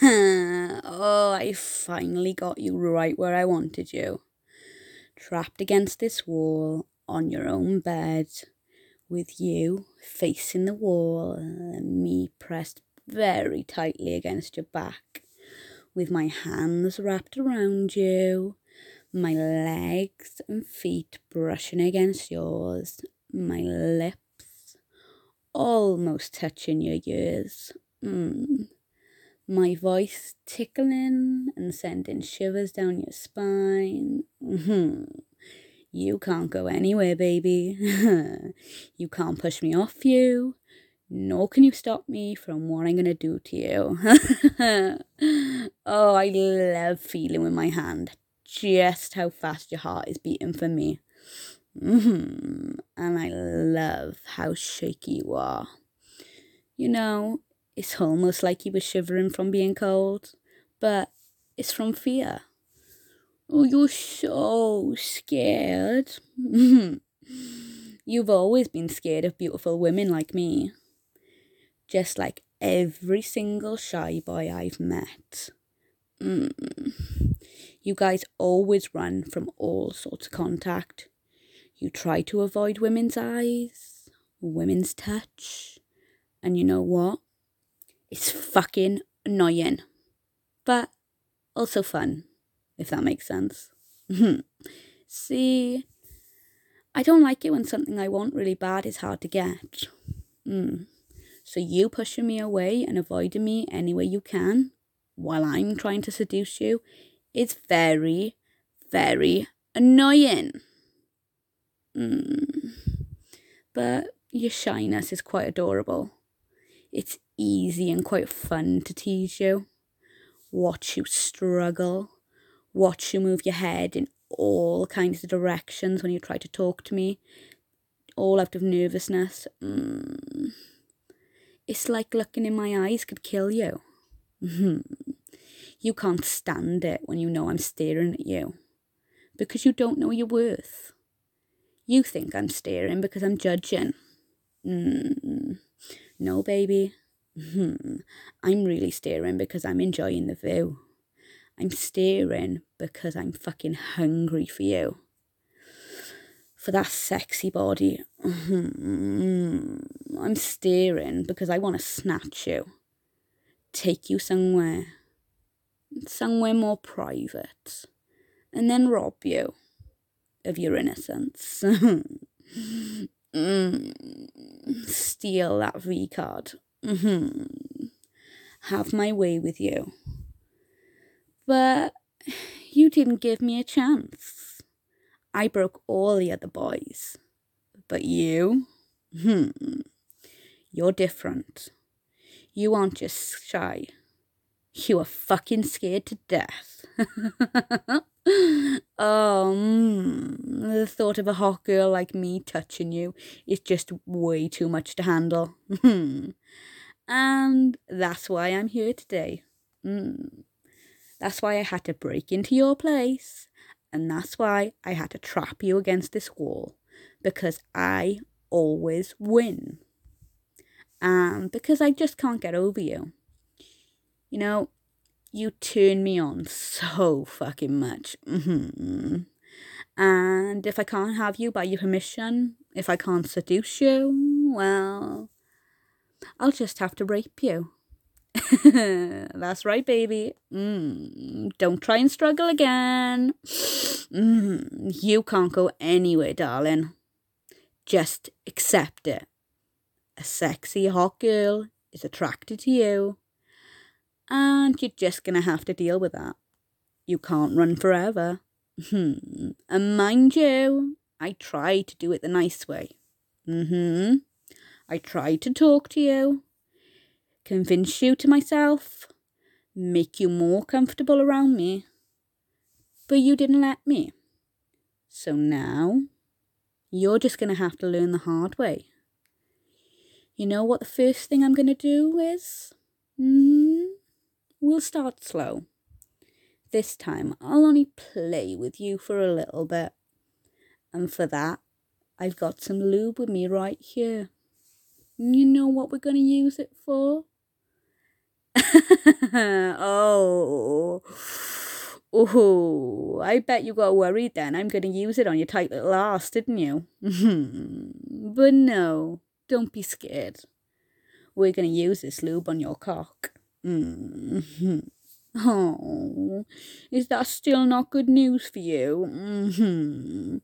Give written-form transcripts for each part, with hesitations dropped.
Oh, I finally got you right where I wanted you. Trapped against this wall on your own bed, with you facing the wall and me pressed very tightly against your back, with my hands wrapped around you, my legs and feet brushing against yours, my lips almost touching your ears. My voice tickling and sending shivers down your spine. You can't go anywhere, baby. You can't push me off you, nor can you stop me from what I'm going to do to you. Oh, I love feeling with my hand just how fast your heart is beating for me. And I love how shaky you are. You know, it's almost like you were shivering from being cold, but it's from fear. Oh, you're so scared. You've always been scared of beautiful women like me. Just like every single shy boy I've met. You guys always run from all sorts of contact. You try to avoid women's eyes, women's touch, and you know what? It's fucking annoying, but also fun, if that makes sense. See, I don't like it when something I want really bad is hard to get. So you pushing me away and avoiding me any way you can, while I'm trying to seduce you, is very, very annoying. But your shyness is quite adorable. It's easy and quite fun to tease you. Watch you struggle. Watch you move your head in all kinds of directions when you try to talk to me. All out of nervousness. It's like looking in my eyes could kill you. You can't stand it when you know I'm staring at you. Because you don't know your worth. You think I'm staring because I'm judging. No, baby. I'm really staring because I'm enjoying the view. I'm staring because I'm fucking hungry for you. For that sexy body. I'm staring because I want to snatch you. Take you somewhere more private. And then rob you of your innocence. Steal that V card. Have my way with you. But you didn't give me a chance. I broke all the other boys. But you? You're different. You aren't just shy. You are fucking scared to death. The thought of a hot girl like me touching you is just way too much to handle. And that's why I'm here today. That's why I had to break into your place. And that's why I had to trap you against this wall. Because I always win. And because I just can't get over you. You know, you turn me on so fucking much. And if I can't have you by your permission, if I can't seduce you, well, I'll just have to rape you. That's right, baby. Don't try and struggle again. You can't go anywhere, darling. Just accept it. A sexy hot girl is attracted to you. And you're just going to have to deal with that. You can't run forever. And mind you, I try to do it the nice way. I try to talk to you, convince you to myself, make you more comfortable around me. But you didn't let me. So now, you're just going to have to learn the hard way. You know what the first thing I'm going to do is? We'll start slow. This time, I'll only play with you for a little bit. And for that, I've got some lube with me right here. You know what we're going to use it for? Oh. Oh, I bet you got worried then. I'm going to use it on your tight little arse, didn't you? But no, don't be scared. We're going to use this lube on your cock. Oh, is that still not good news for you?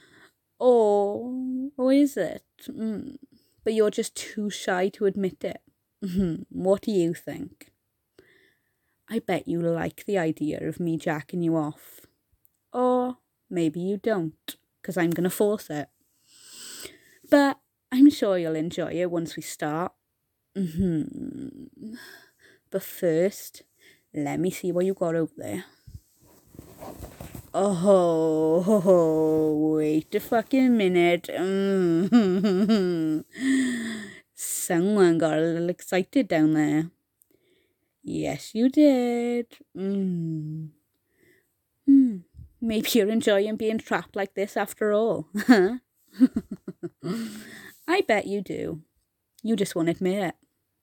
Or is it? But you're just too shy to admit it. What do you think? I bet you like the idea of me jacking you off. Or maybe you don't, because I'm going to force it. But I'm sure you'll enjoy it once we start. But first, let me see what you got over there. Oh, wait a fucking minute. Someone got a little excited down there. Yes, you did. Maybe you're enjoying being trapped like this after all. I bet you do. You just won't admit it.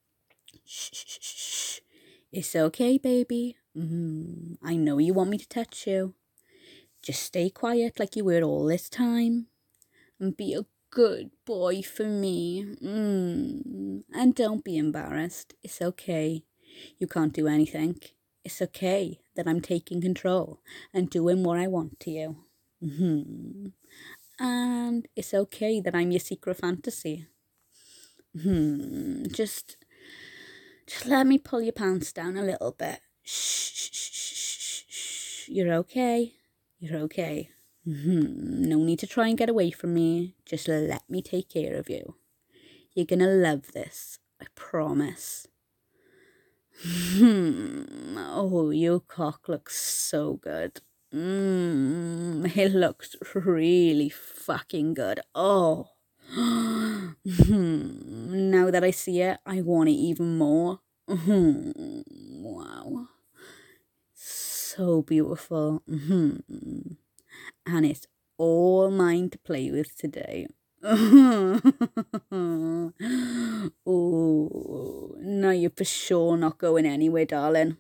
Shh. It's okay, baby. I know you want me to touch you. Just stay quiet like you were all this time. And be a good boy for me. And don't be embarrassed. It's okay. You can't do anything. It's okay that I'm taking control and doing what I want to you. And it's okay that I'm your secret fantasy. Just let me pull your pants down a little bit. Shh. You're okay. You're okay. No need to try and get away from me. Just let me take care of you. You're gonna love this. I promise. Oh, your cock looks so good. It looks really fucking good. Oh. Now that I see it, I want it even more. Wow. So beautiful. And it's all mine to play with today. Oh, no, you're for sure not going anywhere, darling.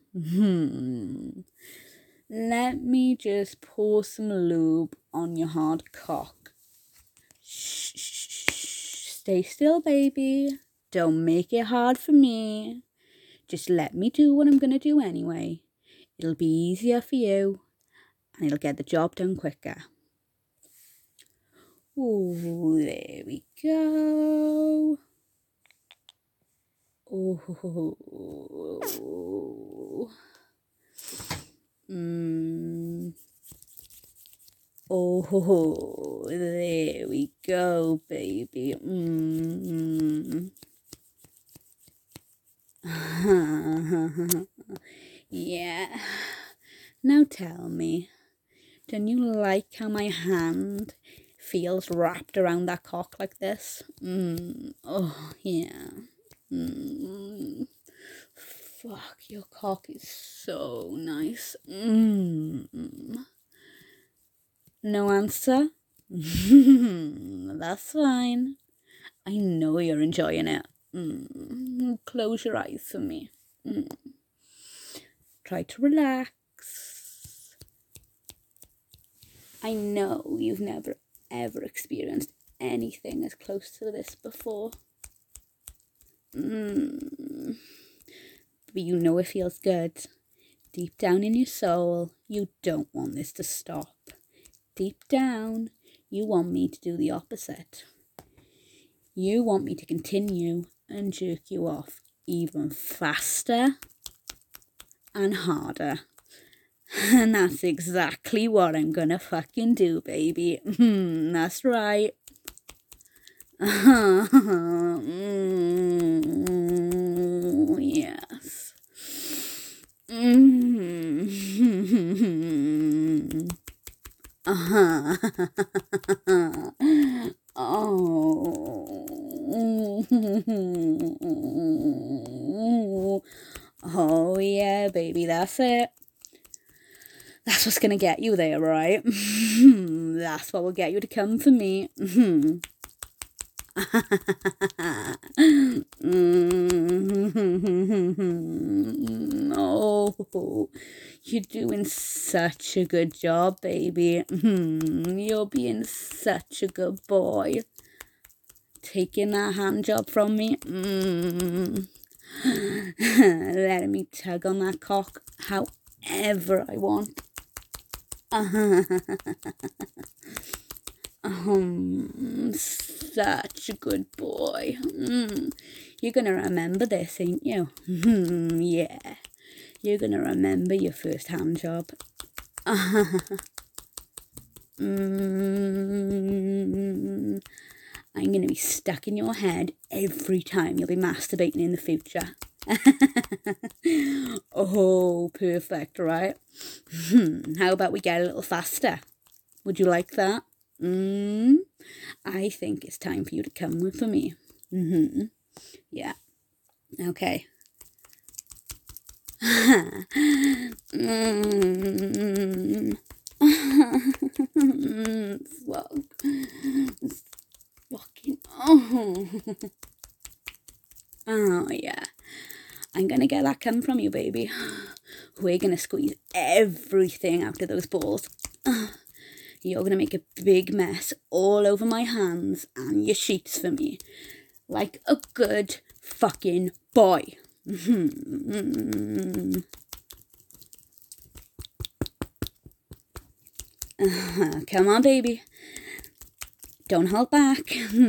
Let me just pour some lube on your hard cock. Shh. Stay still, baby. Don't make it hard for me. Just let me do what I'm going to do anyway. It'll be easier for you, and it'll get the job done quicker. Oh, there we go. Oh. Oh, there we go, baby. Yeah. Now tell me, don't you like how my hand feels wrapped around that cock like this? Oh, yeah. Fuck, your cock is so nice. No answer? That's fine. I know you're enjoying it. Close your eyes for me. Try to relax. I know you've never ever experienced anything as close to this before. But you know it feels good. Deep down in your soul, you don't want this to stop. Deep down, you want me to do the opposite. You want me to continue and jerk you off even faster and harder. And that's exactly what I'm gonna fucking do, baby. That's right. Yes. Oh yeah, baby, that's it. That's what's gonna get you there, right? That's what will get you to come for me. Oh You're doing such a good job, baby. You're being such a good boy. Taking that hand job from me. Letting me tug on that cock however I want. Such a good boy. You're gonna remember this, ain't you? Yeah. You're gonna remember your first hand job. I'm gonna be stuck in your head every time you'll be masturbating in the future. Oh, perfect, right? How about we get a little faster? Would you like that? I think it's time for you to come with me. Yeah. Okay. Fuck. Fucking. Oh, yeah. I'm gonna get that cum from you, baby. We're gonna squeeze everything out of those balls. You're gonna make a big mess all over my hands and your sheets for me. Like a good fucking boy. Come on, baby. Don't hold back.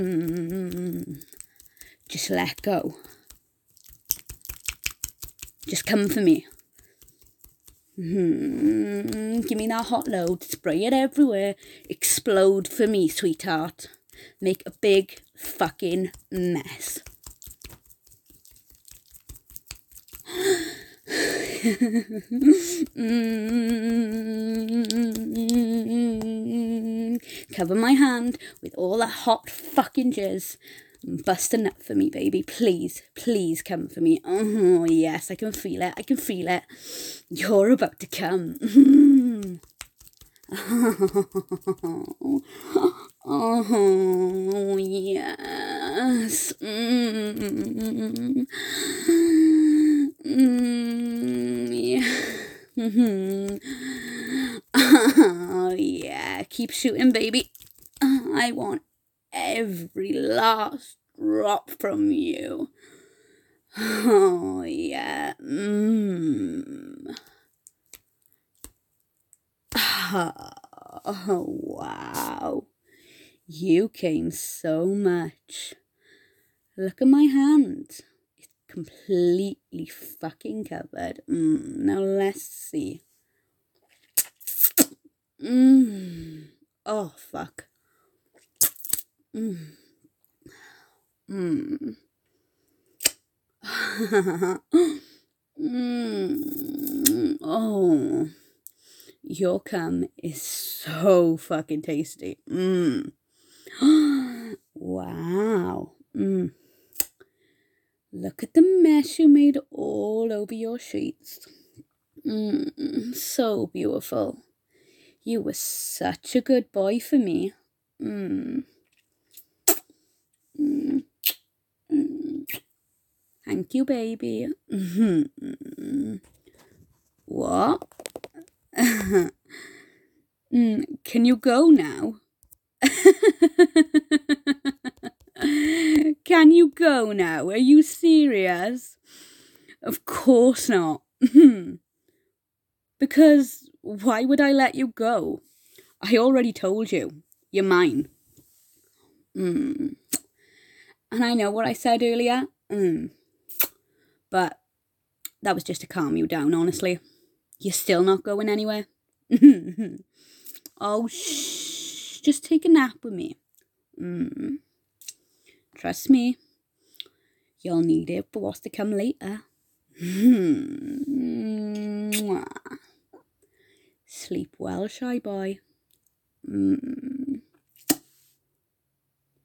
Just let go. Just come for me. Give me that hot load. Spray it everywhere. Explode for me, sweetheart. Make a big fucking mess. Cover my hand with all that hot fucking jizz. Bust a nut for me, baby. Please, please come for me. Oh, yes, I can feel it. I can feel it. You're about to come. Oh, yes. Yeah. Oh, yeah. Keep shooting, baby. I want every last drop from you. Oh, yeah. Oh, wow. You came so much. Look at my hand. It's completely fucking covered. Now let's see. Oh, fuck. Oh, your cum is so fucking tasty. Wow. Look at the mess you made all over your sheets. So beautiful. You were such a good boy for me. Thank you, baby. What? Can you go now? Can you go now? Are you serious? Of course not. Because why would I let you go? I already told you. You're mine. And I know what I said earlier. But that was just to calm you down, honestly. You're still not going anywhere. Oh, shh. Just take a nap with me. Trust me. You'll need it for what's to come later. Sleep well, shy boy.